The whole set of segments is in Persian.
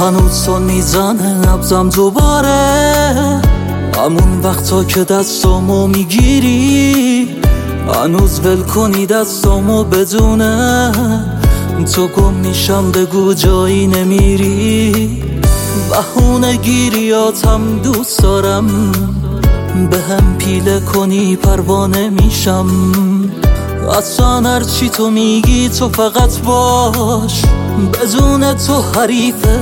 هنوز سن میزنه نبضم دوباره، همون وقتا که دستامو میگیری، هنوز ول کنی دستامو بدونه تو گم میشم، بگو جایی نمیری. بهونه گیریاتم دوست دارم، به هم پیله کنی پروانه میشم. اصلا هرچی تو میگی تو فقط باش، بدون تو حریفه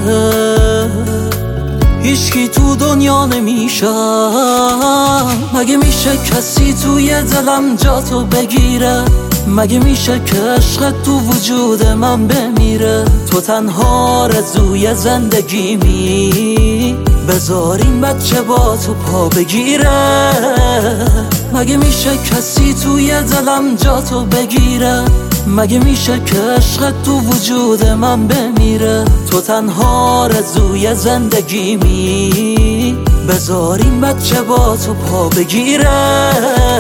هیچکی تو دنیا نمیشم. مگه میشه کسی توی دلم جاتو بگیره؟ مگه میشه که عشقت تو وجود من بمیره؟ تو تنها رضوی زندگیمی، بذار این بچه با تو پا بگیره. مگه میشه کسی توی دلم جاتو بگیره؟ مگه میشه که عشقت تو وجود من بمیره؟ تو تنها رضوی زندگیمی، بذار این بچه با تو پا بگیره.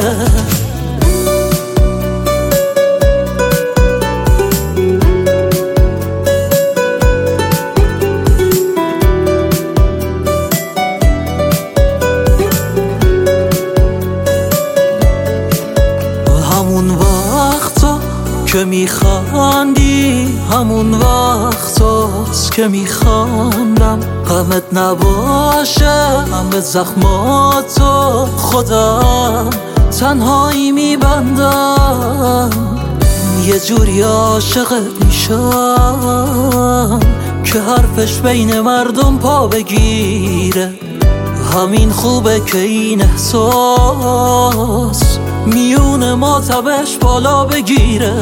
همون وقتا که میخندی، همون وقتاست که میخندم، غمت نباشه همه زخماتو خودم تنهایی میبندم. یه جوری عاشقت میشم که حرفش بین مردم پا بگیره. همین خوبه که این احساس میون ما تبش بالا بگیره.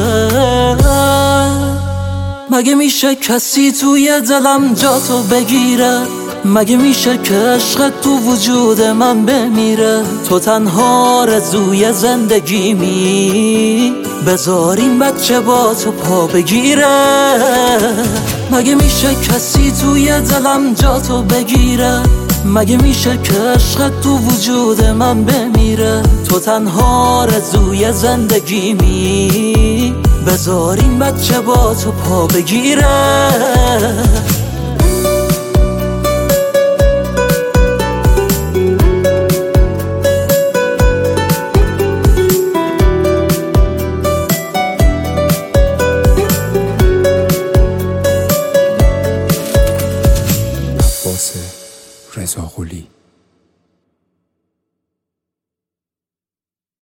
مگه میشه کسی توی دلم جاتو بگیره؟ مگه میشه که عشقت تو وجود من بمیره؟ تو تنها رضوی زندگیمی، بذار این بچه با تو پا بگیره. مگه میشه کسی توی دلم جاتو بگیره؟ مگه میشه که عشقت تو وجود من بمیره؟ تو تنها رضوی زندگیمی، بذار این بچه با تو پا بگیره. رضا قلی